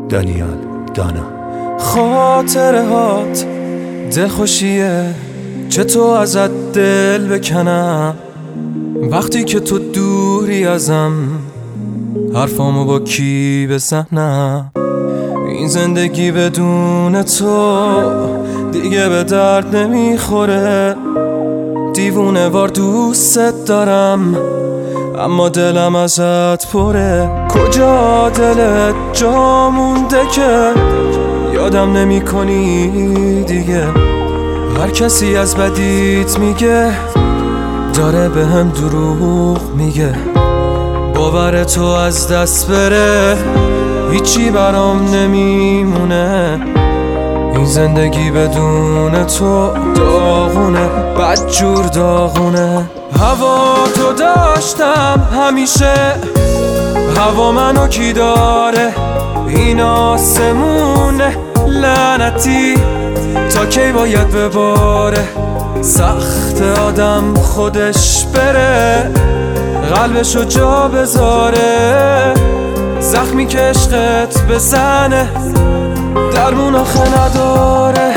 دانیال دانا. خاطره هات دلخوشیه، چطور ازت دل بکنم وقتی که تو دوری ازم، حرفامو با کی بزنم؟ این زندگی بدون تو دیگه به درد نمیخوره. دیوونه وار دوست دارم اما دلم ازت پره. کجا دلت جا مونده که یادم نمی کنی دیگه؟ هر کسی از بدیت میگه داره به هم دروغ میگه. باور تو از دست بره هیچی برام نمیمونه. این زندگی بدون تو داغونه، بدجور داغونه. هوا تو داشتم همیشه، هوا منو کی داره؟ این آسمونه لعنتی تا کی باید بباره؟ سخت آدم خودش بره، قلبشو جا بذاره. زخمی که عشقت بزنه درمون آخه نداره.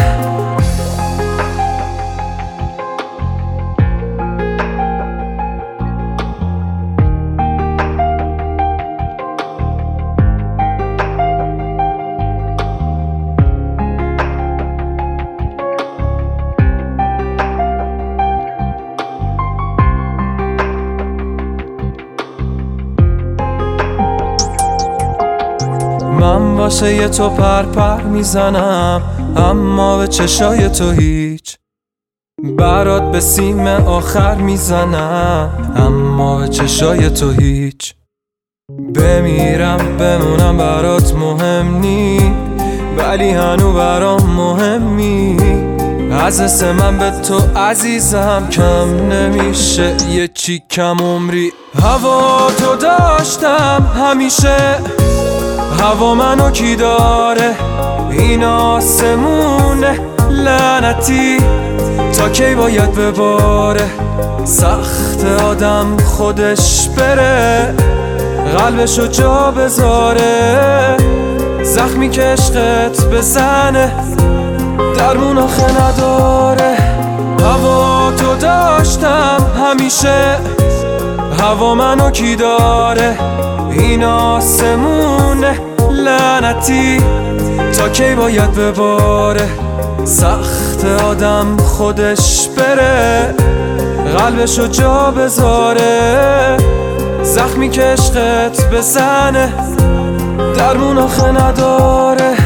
من واسه یه تو پر میزنم اما به چشای تو هیچ. برات به سیم آخر میزنم اما به چشای تو هیچ. بمیرم بمونم برات مهم نی، ولی هنو برام مهمی. از حس من به تو عزیزم کم نمیشه یه چی کم عمری. هوا تو داشتم همیشه، هوا منو کی داره؟ این آسمونه لعنتی تا کی باید بباره؟ سخت آدم خودش بره، قلبشو جا بذاره. زخمی که عشقت بزنه درمون آخه نداره. هوا تو داشتم همیشه، هوا منو کی داره؟ این آسمونه لعنتی تا کی باید بباره؟ سخت آدم خودش بره، قلبشو جا بذاره. زخمی که عشقت بزنه درمون آخه نداره.